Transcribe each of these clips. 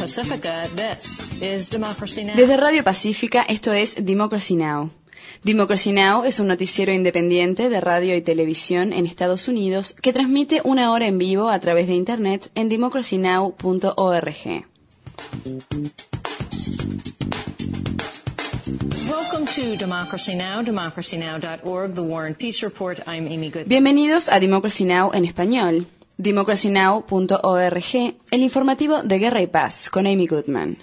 Pacifica, this is Democracy Now! Desde Radio Pacífica, esto es Democracy Now! Democracy Now! Es un noticiero independiente de radio y televisión en Estados Unidos que transmite una hora en vivo a través de Internet en democracynow.org. Welcome to Democracy Now!, democracynow.org, The War and Peace Report. I'm Amy Goodman. Bienvenidos a Democracy Now! En español. democracynow.org, el informativo de Guerra y Paz, con Amy Goodman.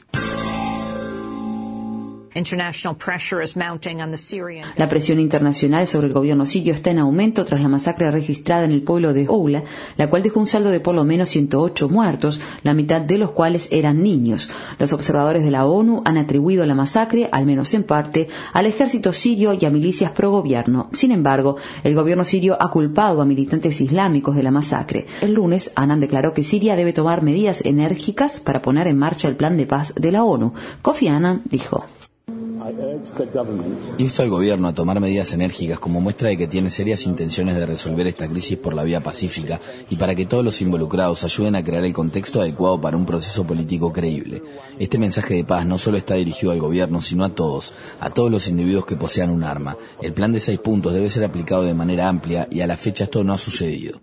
La presión internacional sobre el gobierno sirio está en aumento tras la masacre registrada en el pueblo de Houla, la cual dejó un saldo de por lo menos 108 muertos, la mitad de los cuales eran niños. Los observadores de la ONU han atribuido la masacre, al menos en parte, al ejército sirio y a milicias pro-gobierno. Sin embargo, el gobierno sirio ha culpado a militantes islámicos de la masacre. El lunes, Annan declaró que Siria debe tomar medidas enérgicas para poner en marcha el plan de paz de la ONU. Kofi Annan dijo: Insto al gobierno a tomar medidas enérgicas como muestra de que tiene serias intenciones de resolver esta crisis por la vía pacífica y para que todos los involucrados ayuden a crear el contexto adecuado para un proceso político creíble. Este mensaje de paz no solo está dirigido al gobierno, sino a todos los individuos que posean un arma. El plan de 6 puntos debe ser aplicado de manera amplia y a la fecha esto no ha sucedido.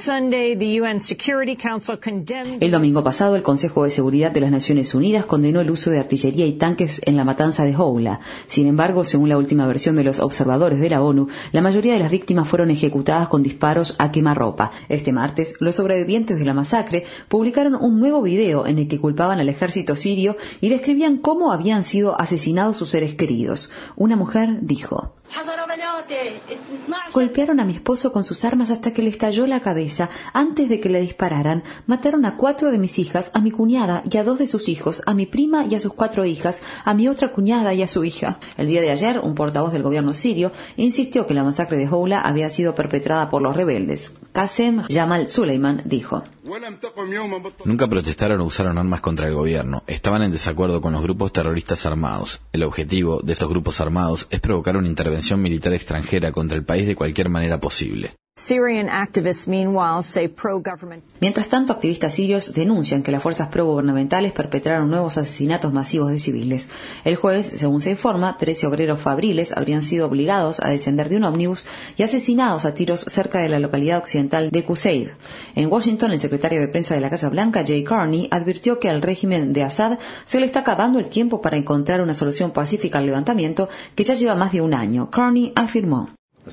El domingo pasado, el Consejo de Seguridad de las Naciones Unidas condenó el uso de artillería y tanques en la matanza de Houla. Sin embargo, según la última versión de los observadores de la ONU, la mayoría de las víctimas fueron ejecutadas con disparos a quemarropa. Este martes, los sobrevivientes de la masacre publicaron un nuevo video en el que culpaban al ejército sirio y describían cómo habían sido asesinados sus seres queridos. Una mujer dijo: golpearon a mi esposo con sus armas hasta que le estalló la cabeza. Antes de que le dispararan, mataron a 4 de mis hijas, a mi cuñada y a 2 de sus hijos, a mi prima y a sus 4 hijas, a mi otra cuñada y a su hija. El día de ayer, un portavoz del gobierno sirio insistió que la masacre de Houla había sido perpetrada por los rebeldes. Qasem Jamal Suleiman dijo: Nunca protestaron o usaron armas contra el gobierno. Estaban en desacuerdo con los grupos terroristas armados. El objetivo de estos grupos armados es provocar una intervención militar extranjera contra el país de cualquier manera posible. Mientras tanto, activistas sirios denuncian que las fuerzas progubernamentales perpetraron nuevos asesinatos masivos de civiles. El jueves, según se informa, 13 obreros fabriles habrían sido obligados a descender de un ómnibus y asesinados a tiros cerca de la localidad occidental de Qusair. En Washington, el secretario de prensa de la Casa Blanca, Jay Carney, advirtió que al régimen de Assad se le está acabando el tiempo para encontrar una solución pacífica al levantamiento que ya lleva más de un año. Carney afirmó: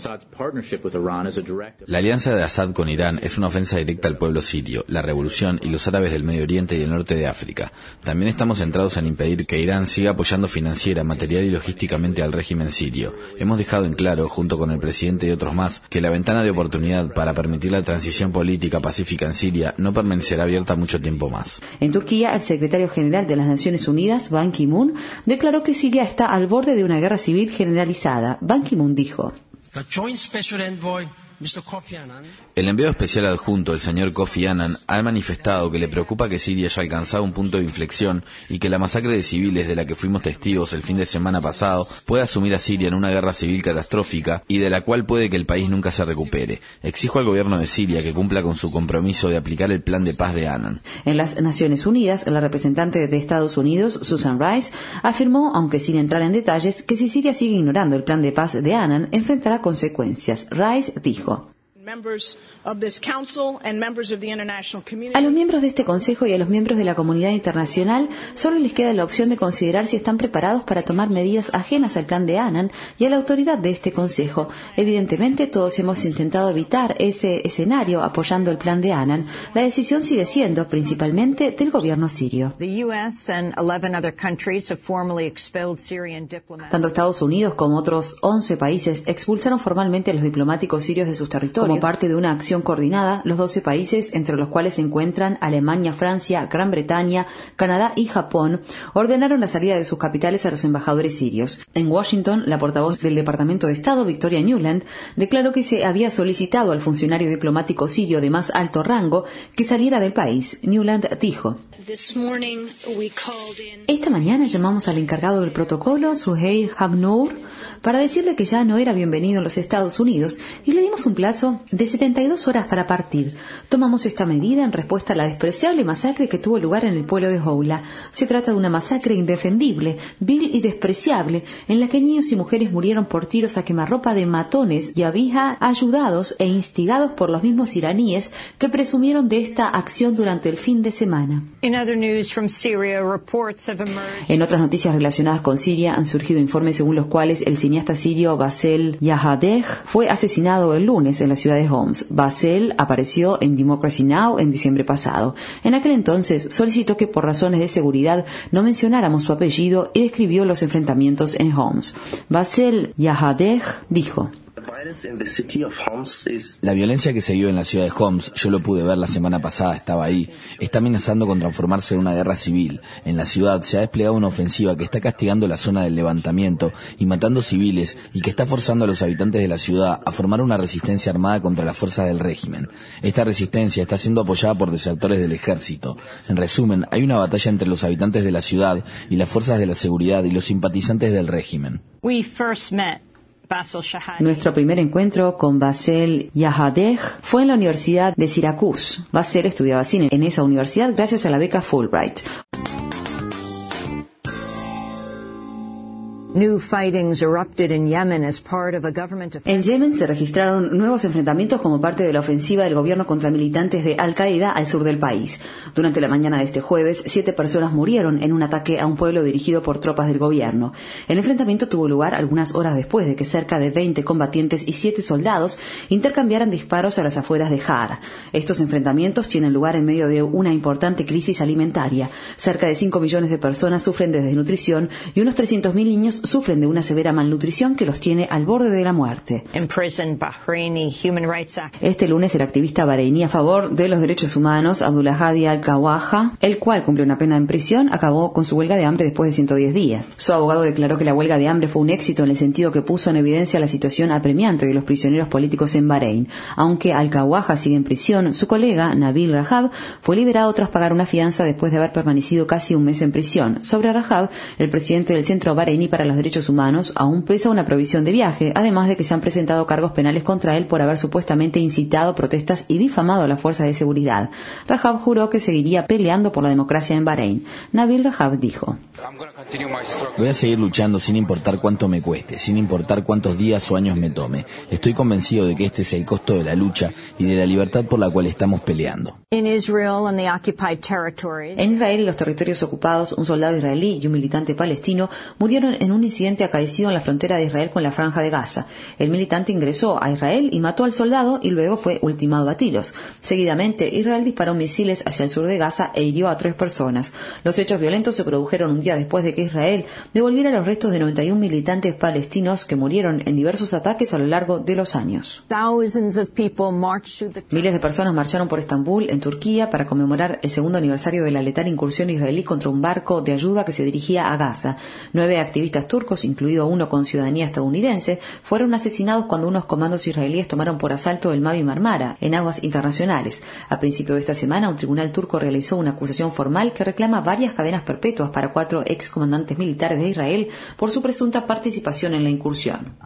la alianza de Assad con Irán es una ofensa directa al pueblo sirio, la revolución y los árabes del Medio Oriente y el norte de África. También estamos centrados en impedir que Irán siga apoyando financiera, material y logísticamente al régimen sirio. Hemos dejado en claro, junto con el presidente y otros más, que la ventana de oportunidad para permitir la transición política pacífica en Siria no permanecerá abierta mucho tiempo más. En Turquía, el secretario general de las Naciones Unidas, Ban Ki-moon, declaró que Siria está al borde de una guerra civil generalizada. Ban Ki-moon dijo: el enviado especial adjunto, el señor Kofi Annan, ha manifestado que le preocupa que Siria haya alcanzado un punto de inflexión y que la masacre de civiles de la que fuimos testigos el fin de semana pasado pueda sumir a Siria en una guerra civil catastrófica y de la cual puede que el país nunca se recupere. Exijo al gobierno de Siria que cumpla con su compromiso de aplicar el plan de paz de Annan. En las Naciones Unidas, la representante de Estados Unidos, Susan Rice, afirmó, aunque sin entrar en detalles, que si Siria sigue ignorando el plan de paz de Annan, enfrentará consecuencias. Rice dijo: a los miembros de este Consejo y a los miembros de la comunidad internacional solo les queda la opción de considerar si están preparados para tomar medidas ajenas al plan de Annan y a la autoridad de este Consejo. Evidentemente, todos hemos intentado evitar ese escenario apoyando el plan de Annan. La decisión sigue siendo principalmente del gobierno sirio. Tanto Estados Unidos como otros 11 países expulsaron formalmente a los diplomáticos sirios de sus territorios. Como parte de una acción coordinada, los 12 países, entre los cuales se encuentran Alemania, Francia, Gran Bretaña, Canadá y Japón, ordenaron la salida de sus capitales a los embajadores sirios. En Washington, la portavoz del Departamento de Estado, Victoria Nuland, declaró que se había solicitado al funcionario diplomático sirio de más alto rango que saliera del país. Nuland dijo: Esta mañana llamamos al encargado del protocolo, Suheil Habnour, para decirle que ya no era bienvenido en los Estados Unidos y le dimos un plazo de 72 horas para partir. Tomamos esta medida en respuesta a la despreciable masacre que tuvo lugar en el pueblo de Houla. Se trata de una masacre indefendible, vil y despreciable, en la que niños y mujeres murieron por tiros a quemarropa de matones y había ayudados e instigados por los mismos iraníes que presumieron de esta acción durante el fin de semana. En otras noticias relacionadas con Siria han surgido informes según los cuales el cineasta sirio Bassel Yahadeh fue asesinado el lunes en la ciudad de Homs. Bassel apareció en Democracy Now! En diciembre pasado. En aquel entonces solicitó que por razones de seguridad no mencionáramos su apellido y describió los enfrentamientos en Homs. Bassel Yahadeh dijo: La violencia que se vio en la ciudad de Homs, yo lo pude ver la semana pasada, estaba ahí, está amenazando con transformarse en una guerra civil. En la ciudad se ha desplegado una ofensiva que está castigando la zona del levantamiento y matando civiles y que está forzando a los habitantes de la ciudad a formar una resistencia armada contra las fuerzas del régimen. Esta resistencia está siendo apoyada por desertores del ejército. En resumen, hay una batalla entre los habitantes de la ciudad y las fuerzas de la seguridad y los simpatizantes del régimen. Nuestro primer encuentro con Bassel Yahadeh fue en la Universidad de Syracuse. Bassel estudiaba cine en esa universidad gracias a la beca Fulbright. En Yemen se registraron nuevos enfrentamientos como parte de la ofensiva del gobierno contra militantes de Al-Qaeda al sur del país. Durante la mañana de este jueves, 7 personas murieron en un ataque a un pueblo dirigido por tropas del gobierno. El enfrentamiento tuvo lugar algunas horas después de que cerca de 20 combatientes y 7 soldados intercambiaran disparos a las afueras de Har. Estos enfrentamientos tienen lugar en medio de una importante crisis alimentaria. Cerca de 5 millones de personas sufren de desnutrición y unos 300.000 niños sufren de una severa malnutrición que los tiene al borde de la muerte. Este lunes el activista bareiní a favor de los derechos humanos, Abdulhadi Al-Kawaja, el cual cumplió una pena en prisión, acabó con su huelga de hambre después de 110 días. Su abogado declaró que la huelga de hambre fue un éxito en el sentido que puso en evidencia la situación apremiante de los prisioneros políticos en Bahrein. Aunque Al-Kawaja sigue en prisión, su colega, Nabil Rajab, fue liberado tras pagar una fianza después de haber permanecido casi un mes en prisión. Sobre Rajab, el presidente del Centro Bareiní para los Derechos Humanos aún pesa una provisión de viaje, además de que se han presentado cargos penales contra él por haber supuestamente incitado protestas y difamado a las fuerzas de seguridad. Rajab juró que seguiría peleando por la democracia en Bahrein. Nabil Rajab dijo: Voy a seguir luchando sin importar cuánto me cueste, sin importar cuántos días o años me tome. Estoy convencido de que este es el costo de la lucha y de la libertad por la cual estamos peleando. En Israel y los territorios ocupados, un soldado israelí y un militante palestino murieron en un incidente acaecido en la frontera de Israel con la Franja de Gaza. El militante ingresó a Israel y mató al soldado y luego fue ultimado a tiros. Seguidamente, Israel disparó misiles hacia el sur de Gaza e hirió a 3 personas. Los hechos violentos se produjeron un día después de que Israel devolviera los restos de 91 militantes palestinos que murieron en diversos ataques a lo largo de los años. Miles de personas marcharon por Estambul, en Turquía, para conmemorar el segundo aniversario de la letal incursión israelí contra un barco de ayuda que se dirigía a Gaza. 9 activistas turcos, incluido uno con ciudadanía estadounidense, fueron asesinados cuando unos comandos israelíes tomaron por asalto el Mavi Marmara, en aguas internacionales. A principio de esta semana, un tribunal turco realizó una acusación formal que reclama varias cadenas perpetuas para 4 excomandantes militares de Israel por su presunta participación en la incursión.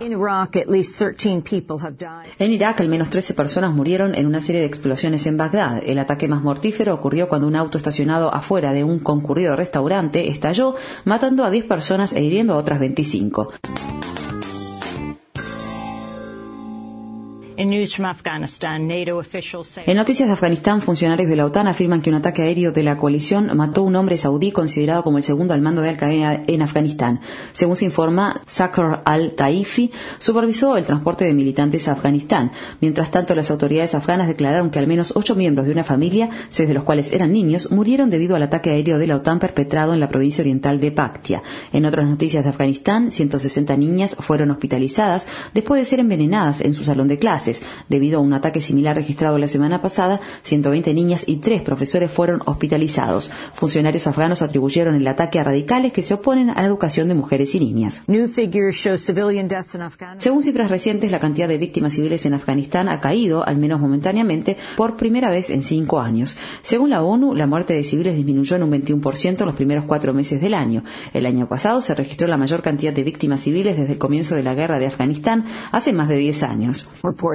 En Irak, al menos 13 personas murieron en una serie de explosiones en Bagdad. El ataque más mortífero ocurrió cuando un auto estacionado afuera de un concurrido restaurante estalló, matando a 10 personas e hiriendo a otras 25. En noticias de Afganistán, funcionarios de la OTAN afirman que un ataque aéreo de la coalición mató a un hombre saudí considerado como el segundo al mando de Al-Qaeda en Afganistán. Según se informa, Sakhr al-Taifi supervisó el transporte de militantes a Afganistán. Mientras tanto, las autoridades afganas declararon que al menos 8 miembros de una familia, 6 de los cuales eran niños, murieron debido al ataque aéreo de la OTAN perpetrado en la provincia oriental de Paktia. En otras noticias de Afganistán, 160 niñas fueron hospitalizadas después de ser envenenadas en su salón de clases. clases. Debido a un ataque similar registrado la semana pasada, 120 niñas y 3 profesores fueron hospitalizados. Funcionarios afganos atribuyeron el ataque a radicales que se oponen a la educación de mujeres y niñas. Según cifras recientes, la cantidad de víctimas civiles en Afganistán ha caído, al menos momentáneamente, por primera vez en 5 años. Según la ONU, la muerte de civiles disminuyó en un 21% en los primeros 4 meses del año. El año pasado se registró la mayor cantidad de víctimas civiles desde el comienzo de la guerra de Afganistán hace más de 10 años.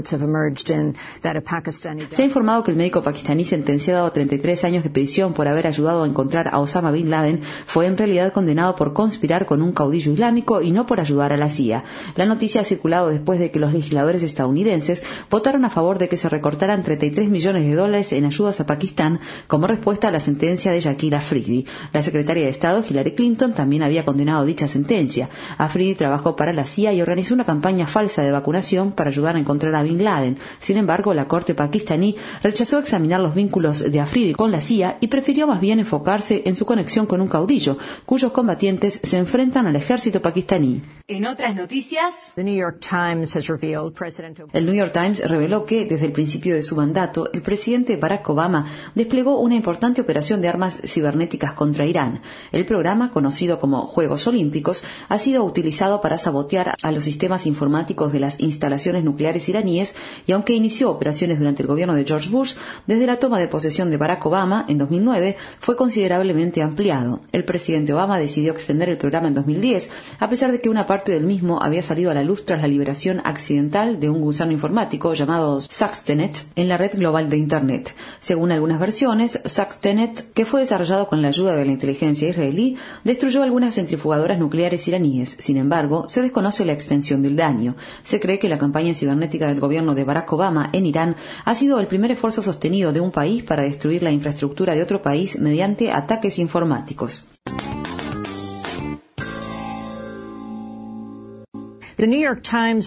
Se ha informado que el médico pakistaní sentenciado a 33 años de prisión por haber ayudado a encontrar a Osama Bin Laden fue en realidad condenado por conspirar con un caudillo islámico y no por ayudar a la CIA. La noticia ha circulado después de que los legisladores estadounidenses votaron a favor de que se recortaran $33 millones en ayudas a Pakistán como respuesta a la sentencia de Shakil Afridi. La secretaria de Estado, Hillary Clinton, también había condenado dicha sentencia. Afridi trabajó para la CIA y organizó una campaña falsa de vacunación para ayudar a encontrar a Bin Laden. Sin embargo, la corte pakistaní rechazó examinar los vínculos de Afridi con la CIA y prefirió más bien enfocarse en su conexión con un caudillo, cuyos combatientes se enfrentan al ejército pakistaní. En otras noticias, el New York Times reveló que, desde el principio de su mandato, el presidente Barack Obama desplegó una importante operación de armas cibernéticas contra Irán. El programa, conocido como Juegos Olímpicos, ha sido utilizado para sabotear a los sistemas informáticos de las instalaciones nucleares iraníes y, aunque inició operaciones durante el gobierno de George Bush, desde la toma de posesión de Barack Obama en 2009 fue considerablemente ampliado. El presidente Obama decidió extender el programa en 2010, a pesar de que una parte del mismo había salido a la luz tras la liberación accidental de un gusano informático llamado Stuxnet en la red global de Internet. Según algunas versiones, Stuxnet, que fue desarrollado con la ayuda de la inteligencia israelí, destruyó algunas centrifugadoras nucleares iraníes. Sin embargo, se desconoce la extensión del daño. Se cree que la campaña cibernética del gobierno de Barack Obama en Irán ha sido el primer esfuerzo sostenido de un país para destruir la infraestructura de otro país mediante ataques informáticos. El New York Times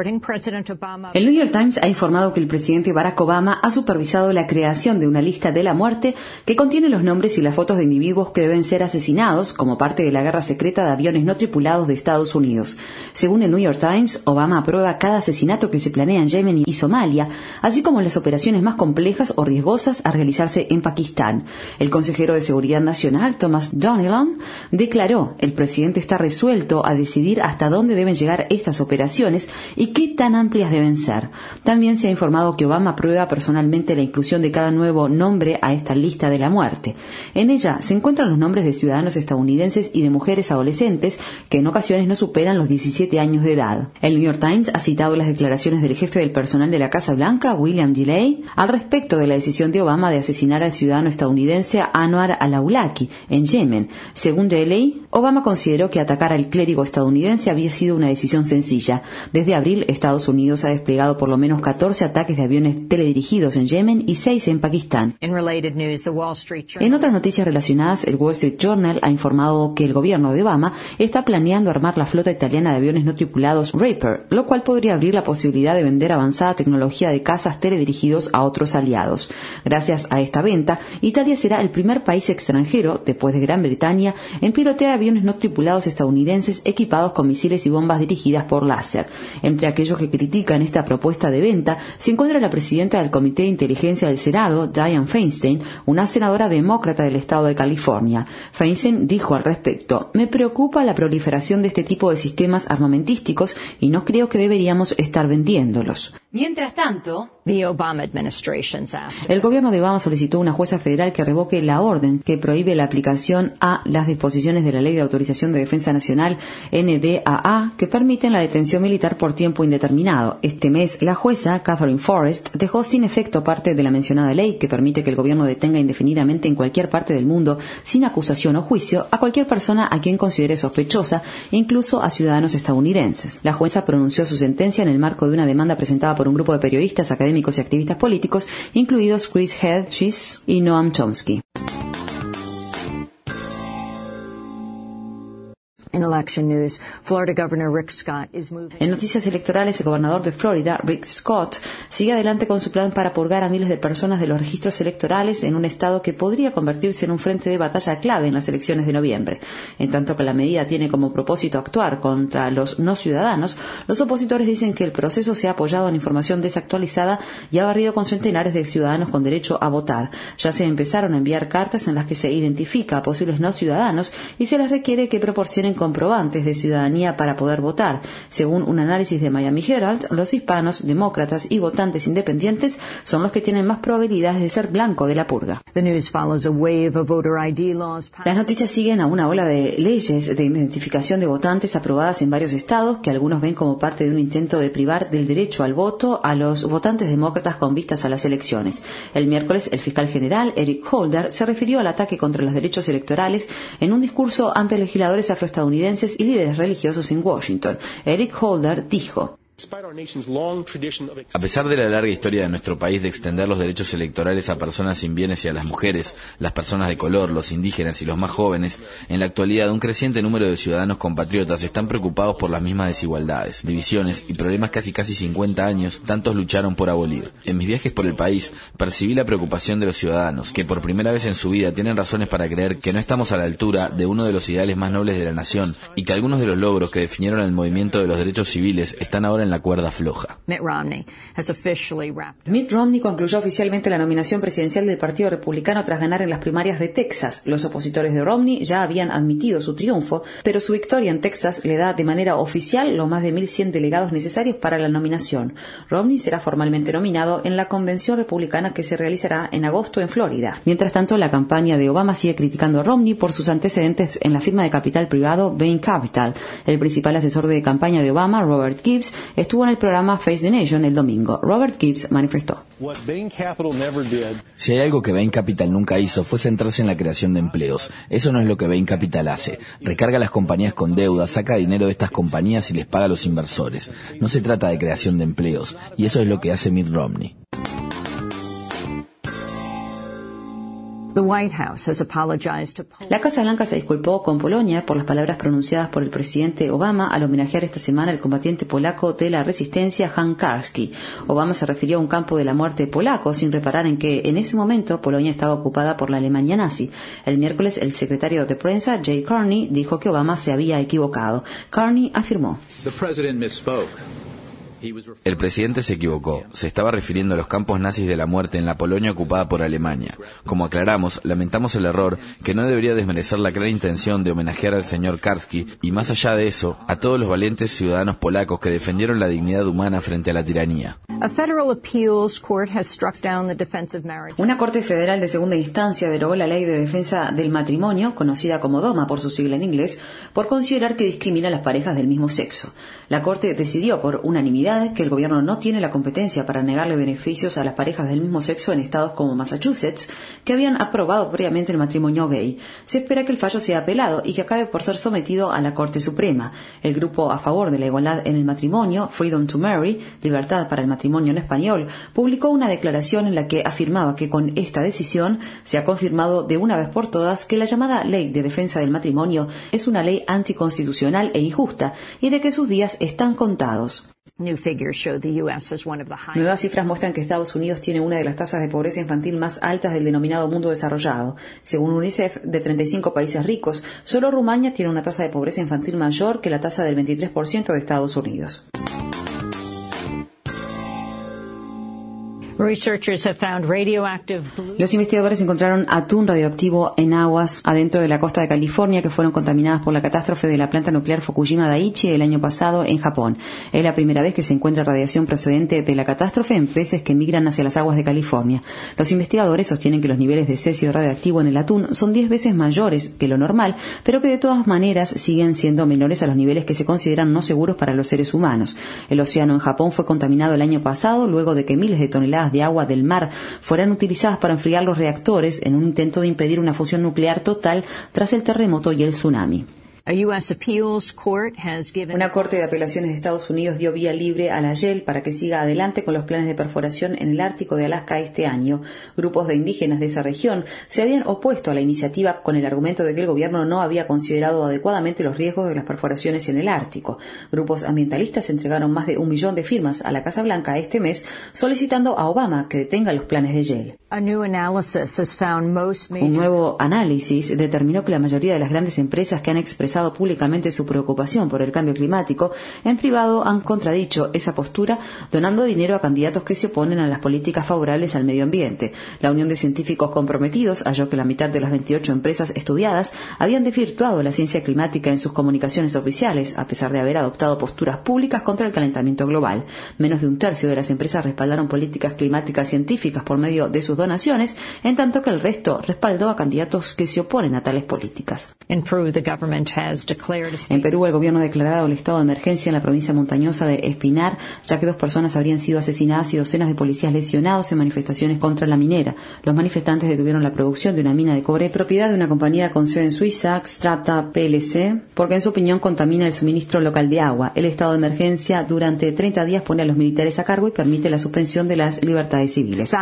ha informado que el presidente Barack Obama ha supervisado la creación de una lista de la muerte que contiene los nombres y las fotos de individuos que deben ser asesinados como parte de la guerra secreta de aviones no tripulados de Estados Unidos. Según el New York Times, Obama aprueba cada asesinato que se planea en Yemen y Somalia, así como las operaciones más complejas o riesgosas a realizarse en Pakistán. El consejero de Seguridad Nacional, Thomas Donilon, declaró: el presidente está resuelto a decidir hasta dónde deben llegar estas operaciones y qué tan amplias deben ser. También se ha informado que Obama aprueba personalmente la inclusión de cada nuevo nombre a esta lista de la muerte. En ella se encuentran los nombres de ciudadanos estadounidenses y de mujeres adolescentes que en ocasiones no superan los 17 años de edad. El New York Times ha citado las declaraciones del jefe del personal de la Casa Blanca, William Gilley, al respecto de la decisión de Obama de asesinar al ciudadano estadounidense Anwar al-Awlaki en Yemen. Según Gilley, Obama consideró que atacar al clérigo estadounidense había sido una decisión sencilla. Desde abril, Estados Unidos ha desplegado por lo menos 14 ataques de aviones teledirigidos en Yemen y 6 en Pakistán. En otras noticias relacionadas, el Wall Street Journal ha informado que el gobierno de Obama está planeando armar la flota italiana de aviones no tripulados Reaper, lo cual podría abrir la posibilidad de vender avanzada tecnología de cazas teledirigidos a otros aliados. Gracias a esta venta, Italia será el primer país extranjero, después de Gran Bretaña, en pilotear aviones no tripulados estadounidenses equipados con misiles y bombas dirigidas por láser. Entre aquellos que critican esta propuesta de venta se encuentra la presidenta del Comité de Inteligencia del Senado, Dianne Feinstein, una senadora demócrata del estado de California. Feinstein dijo al respecto: me preocupa la proliferación de este tipo de sistemas armamentísticos y no creo que deberíamos estar vendiéndolos. Mientras tanto, el gobierno de Obama solicitó a una jueza federal que revoque la orden que prohíbe la aplicación a las disposiciones de la Ley de Autorización de Defensa Nacional, NDAA, que permiten la detención militar por tiempo indeterminado. Este mes, la jueza, Catherine Forrest, dejó sin efecto parte de la mencionada ley que permite que el gobierno detenga indefinidamente en cualquier parte del mundo, sin acusación o juicio, a cualquier persona a quien considere sospechosa, incluso a ciudadanos estadounidenses. La jueza pronunció su sentencia en el marco de una demanda presentada por un grupo de periodistas, académicos y activistas políticos, incluidos Chris Hedges y Noam Chomsky. En noticias electorales, el gobernador de Florida, Rick Scott, sigue adelante con su plan para purgar a miles de personas de los registros electorales en un estado que podría convertirse en un frente de batalla clave en las elecciones de noviembre. En tanto que la medida tiene como propósito actuar contra los no ciudadanos, los opositores dicen que el proceso se ha apoyado en información desactualizada y ha barrido con centenares de ciudadanos con derecho a votar. Ya se empezaron a enviar cartas en las que se identifica a posibles no ciudadanos y se les requiere que proporcionen comprobantes de ciudadanía para poder votar. Según un análisis de Miami Herald, los hispanos, demócratas y votantes independientes son los que tienen más probabilidades de ser blanco de la purga. Las noticias siguen a una ola de leyes de identificación de votantes aprobadas en varios estados que algunos ven como parte de un intento de privar del derecho al voto a los votantes demócratas con vistas a las elecciones. El miércoles, el fiscal general Eric Holder se refirió al ataque contra los derechos electorales en un discurso ante legisladores afroestadounidenses y líderes religiosos en Washington. Eric Holder dijo: A pesar de la larga historia de nuestro país de extender los derechos electorales a personas sin bienes y a las mujeres, las personas de color, los indígenas y los más jóvenes, en la actualidad un creciente número de ciudadanos compatriotas están preocupados por las mismas desigualdades, divisiones y problemas que hace casi 50 años tantos lucharon por abolir. En mis viajes por el país percibí la preocupación de los ciudadanos, que por primera vez en su vida tienen razones para creer que no estamos a la altura de uno de los ideales más nobles de la nación y que algunos de los logros que definieron el movimiento de los derechos civiles están ahora en la cuerda floja. Mitt Romney concluyó oficialmente la nominación presidencial del Partido Republicano tras ganar en las primarias de Texas. Los opositores de Romney ya habían admitido su triunfo, pero su victoria en Texas le da de manera oficial los más de 1.100 delegados necesarios para la nominación. Romney será formalmente nominado en la convención republicana que se realizará en agosto en Florida. Mientras tanto, la campaña de Obama sigue criticando a Romney por sus antecedentes en la firma de capital privado Bain Capital. El principal asesor de campaña de Obama, Robert Gibbs, estuvo en el programa Face the Nation el domingo. Robert Gibbs manifestó: Si hay algo que Bain Capital nunca hizo fue centrarse en la creación de empleos. Eso no es lo que Bain Capital hace. Recarga a las compañías con deuda, saca dinero de estas compañías y les paga a los inversores. No se trata de creación de empleos, y eso es lo que hace Mitt Romney. La Casa Blanca se disculpó con Polonia por las palabras pronunciadas por el presidente Obama al homenajear esta semana al combatiente polaco de la resistencia Han Karski. Obama se refirió a un campo de la muerte polaco sin reparar en que en ese momento Polonia estaba ocupada por la Alemania nazi. El miércoles el secretario de prensa Jay Carney dijo que Obama se había equivocado. Carney afirmó: El presidente se equivocó. Se estaba refiriendo a los campos nazis de la muerte en la Polonia ocupada por Alemania. Como aclaramos, lamentamos el error, que no debería desmerecer la clara intención de homenajear al señor Karski y, más allá de eso, a todos los valientes ciudadanos polacos que defendieron la dignidad humana frente a la tiranía. Una corte federal de segunda instancia derogó la ley de defensa del matrimonio, conocida como DOMA por su sigla en inglés, por considerar que discrimina a las parejas del mismo sexo. La corte decidió por unanimidad que el gobierno no tiene la competencia para negarle beneficios a las parejas del mismo sexo en estados como Massachusetts, que habían aprobado previamente el matrimonio gay. Se espera que el fallo sea apelado y que acabe por ser sometido a la Corte Suprema. El grupo a favor de la igualdad en el matrimonio, Freedom to Marry, Libertad para el Matrimonio en español, publicó una declaración en la que afirmaba que con esta decisión se ha confirmado de una vez por todas que la llamada Ley de Defensa del Matrimonio es una ley anticonstitucional e injusta y de que sus días están contados. Nuevas cifras muestran que Estados Unidos tiene una de las tasas de pobreza infantil más altas del denominado mundo desarrollado. Según UNICEF, de 35 países ricos, solo Rumania tiene una tasa de pobreza infantil mayor que la tasa del 23% de Estados Unidos. Los investigadores encontraron atún radioactivo en aguas adentro de la costa de California que fueron contaminadas por la catástrofe de la planta nuclear Fukushima Daiichi el año pasado en Japón. Es la primera vez que se encuentra radiación procedente de la catástrofe en peces que migran hacia las aguas de California. Los investigadores sostienen que los niveles de cesio radioactivo en el atún son 10 veces mayores que lo normal, pero que de todas maneras siguen siendo menores a los niveles que se consideran no seguros para los seres humanos. El océano en Japón fue contaminado el año pasado luego de que miles de toneladas de agua del mar fueran utilizadas para enfriar los reactores en un intento de impedir una fusión nuclear total tras el terremoto y el tsunami. Una corte de apelaciones de Estados Unidos dio vía libre a la Shell para que siga adelante con los planes de perforación en el Ártico de Alaska este año. Grupos de indígenas de esa región se habían opuesto a la iniciativa con el argumento de que el gobierno no había considerado adecuadamente los riesgos de las perforaciones en el Ártico. Grupos ambientalistas entregaron más de 1 millón de firmas a la Casa Blanca este mes solicitando a Obama que detenga los planes de Shell. Un nuevo análisis determinó que la mayoría de las grandes empresas que han expresado públicamente su preocupación por el cambio climático, en privado han contradicho esa postura donando dinero a candidatos que se oponen a las políticas favorables al medio ambiente. La Unión de Científicos Comprometidos halló que la mitad de las 28 empresas estudiadas habían desvirtuado la ciencia climática en sus comunicaciones oficiales, a pesar de haber adoptado posturas públicas contra el calentamiento global. Menos de un tercio de las empresas respaldaron políticas climáticas científicas por medio de sus donaciones, en tanto que el resto respaldó a candidatos que se oponen a tales políticas. En Perú, el gobierno ha declarado el estado de emergencia en la provincia montañosa de Espinar, ya que 2 personas habrían sido asesinadas y docenas de policías lesionados en manifestaciones contra la minera. Los manifestantes detuvieron la producción de una mina de cobre propiedad de una compañía con sede en Suiza, Xstrata plc, porque en su opinión contamina el suministro local de agua. El estado de emergencia durante 30 días pone a los militares a cargo y permite la suspensión de las libertades civiles.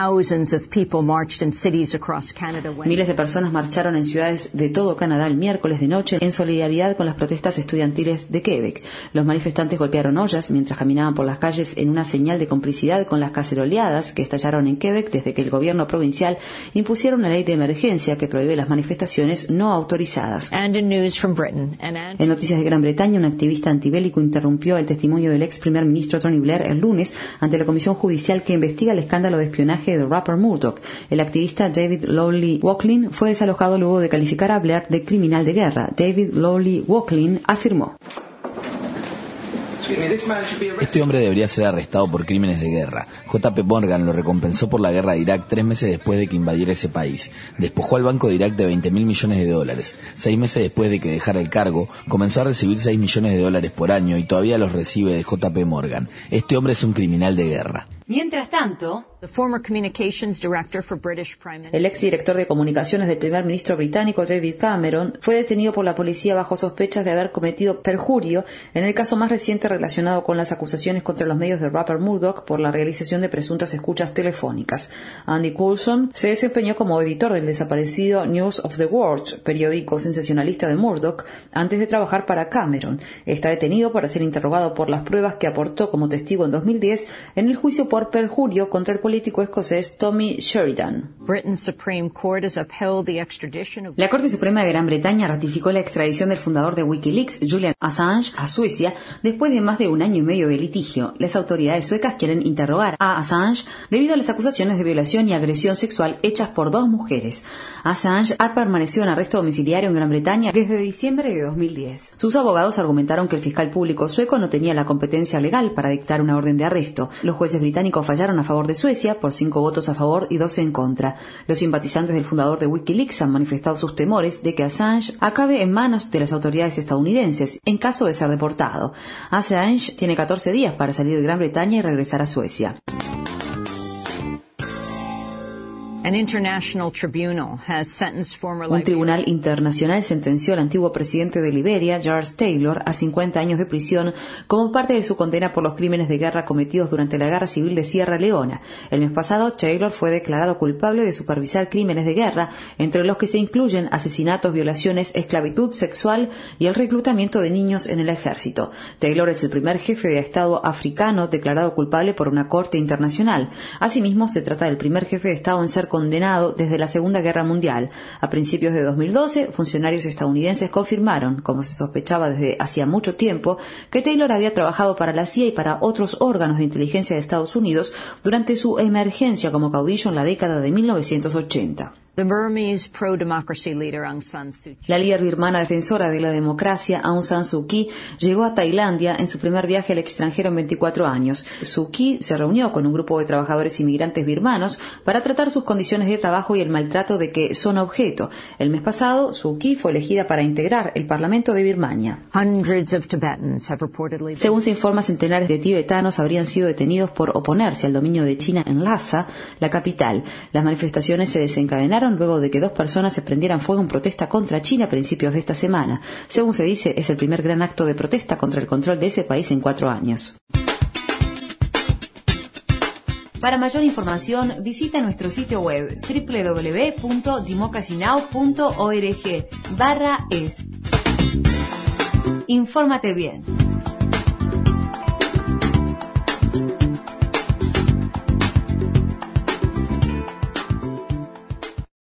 Miles de personas marcharon en ciudades de todo Canadá el miércoles de noche en solidaridad con las protestas estudiantiles de Quebec. Los manifestantes golpearon ollas mientras caminaban por las calles en una señal de complicidad con las caceroleadas que estallaron en Quebec desde que el gobierno provincial impusiera una ley de emergencia que prohíbe las manifestaciones no autorizadas. En noticias de Gran Bretaña, un activista antibélico interrumpió el testimonio del ex primer ministro Tony Blair el lunes ante la comisión judicial que investiga el escándalo de espionaje de Rupert Murdoch. El activista David Lawley-Walklin fue desalojado luego de calificar a Blair de criminal de guerra. David Lawley-Walklin afirmó: Este hombre debería ser arrestado por crímenes de guerra. J.P. Morgan lo recompensó por la guerra de Irak 3 meses después de que invadiera ese país. Despojó al Banco de Irak de $20.000 millones. 6 meses después de que dejara el cargo, comenzó a recibir $6 millones por año y todavía los recibe de J.P. Morgan. Este hombre es un criminal de guerra. Mientras tanto, el ex director de comunicaciones del primer ministro británico David Cameron fue detenido por la policía bajo sospechas de haber cometido perjurio en el caso más reciente relacionado con las acusaciones contra los medios de Rupert Murdoch por la realización de presuntas escuchas telefónicas. Andy Coulson se desempeñó como editor del desaparecido News of the World, periódico sensacionalista de Murdoch, antes de trabajar para Cameron. Está detenido para ser interrogado por las pruebas que aportó como testigo en 2010 en el juicio por perjurio contra el político escocés Tommy Sheridan. La Corte Suprema de Gran Bretaña ratificó la extradición del fundador de Wikileaks, Julian Assange, a Suecia después de más de 1 año y medio de litigio. Las autoridades suecas quieren interrogar a Assange debido a las acusaciones de violación y agresión sexual hechas por 2 mujeres. Assange ha permanecido en arresto domiciliario en Gran Bretaña desde diciembre de 2010. Sus abogados argumentaron que el fiscal público sueco no tenía la competencia legal para dictar una orden de arresto. Los jueces británicos fallaron a favor de Suecia por 5 votos a favor y 12 en contra. Los simpatizantes del fundador de Wikileaks han manifestado sus temores de que Assange acabe en manos de las autoridades estadounidenses en caso de ser deportado. Assange tiene 14 días para salir de Gran Bretaña y regresar a Suecia. Un tribunal internacional sentenció al antiguo presidente de Liberia, Charles Taylor, a 50 años de prisión como parte de su condena por los crímenes de guerra cometidos durante la Guerra Civil de Sierra Leona. El mes pasado, Taylor fue declarado culpable de supervisar crímenes de guerra, entre los que se incluyen asesinatos, violaciones, esclavitud sexual y el reclutamiento de niños en el ejército. Taylor es el primer jefe de Estado africano declarado culpable por una corte internacional. Asimismo, se trata del primer jefe de Estado en ser condenado desde la Segunda Guerra Mundial. A principios de 2012, funcionarios estadounidenses confirmaron, como se sospechaba desde hacía mucho tiempo, que Taylor había trabajado para la CIA y para otros órganos de inteligencia de Estados Unidos durante su emergencia como caudillo en la década de 1980. La líder birmana defensora de la democracia, Aung San Suu Kyi, llegó a Tailandia en su primer viaje al extranjero en 24 años. Suu Kyi se reunió con un grupo de trabajadores inmigrantes birmanos para tratar sus condiciones de trabajo y el maltrato de que son objeto. El mes pasado, Suu Kyi fue elegida para integrar el Parlamento de Birmania. Según se informa, centenares de tibetanos habrían sido detenidos por oponerse al dominio de China en Lhasa, la capital. Las manifestaciones se desencadenaron comenzaron luego de que 2 personas se prendieran fuego en protesta contra China a principios de esta semana. Según se dice, es el primer gran acto de protesta contra el control de ese país en 4 años. Para mayor información, visita nuestro sitio web www.democracynow.org/es. Infórmate bien.